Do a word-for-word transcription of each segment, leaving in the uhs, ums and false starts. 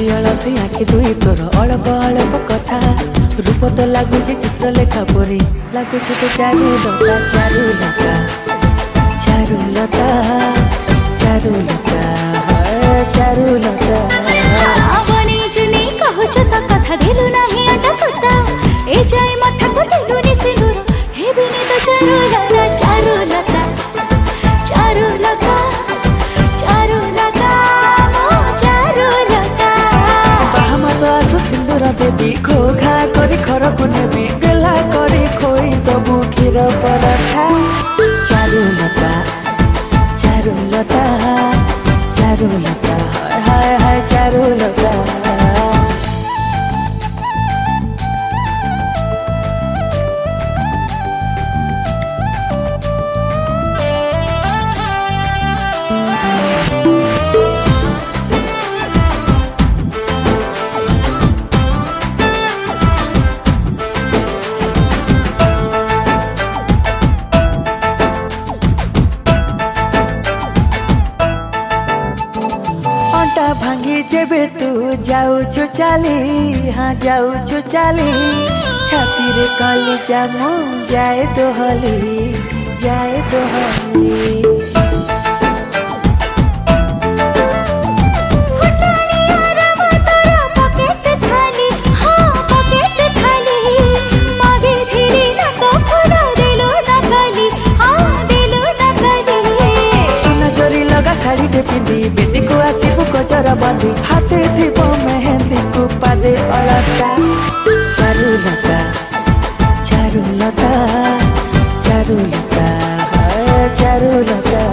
अलसी अलसी आखि दुई तोर अल्प अल्प कथा रूप तो लगुच चित्र लेखा परी लगुच तो चारुलता चारुलता चारुलता चारुलता चारुलता आवनी जुनी कहूच तो कथा दिलु नाही अटा सुता ए जाय मथा को दिलु नि सिंदूर हे बिनी तो चारुलता चारुलता चारुलता चारुलता मो चारुलता बाहमास आसु सिंदूर देवी खोखा करी खरकु नेबी गेला करी खोई दबु खीर पराठा चारुलता चारुलता चारुलता हाय हाय चारुलता भांगी जेबे तू जाऊछु चाली हाँ जाऊछु चाली छाती रे काली जामो जाए दोहली जाए दोहली साड़ी दे पिंदी बेटी को आसीबू गजरा बांधी हाथे थीबो मेहंदी को पादे अलता चारुलता चारुलता चारुलता हाय चारुलता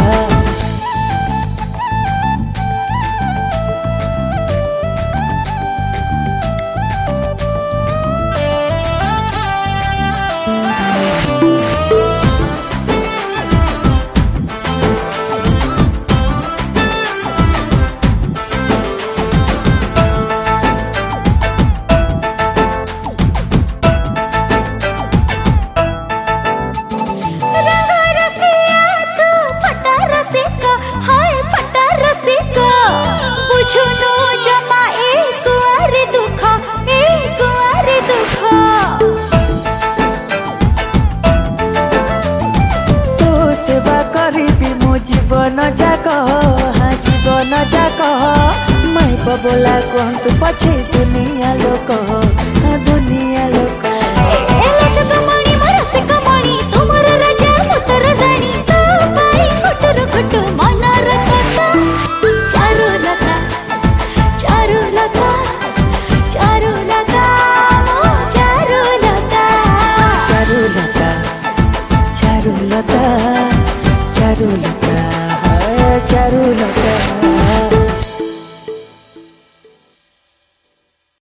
जीवन जाक हाँ जीवन जाक मैं बोला कहतु पछे दुनिया लोक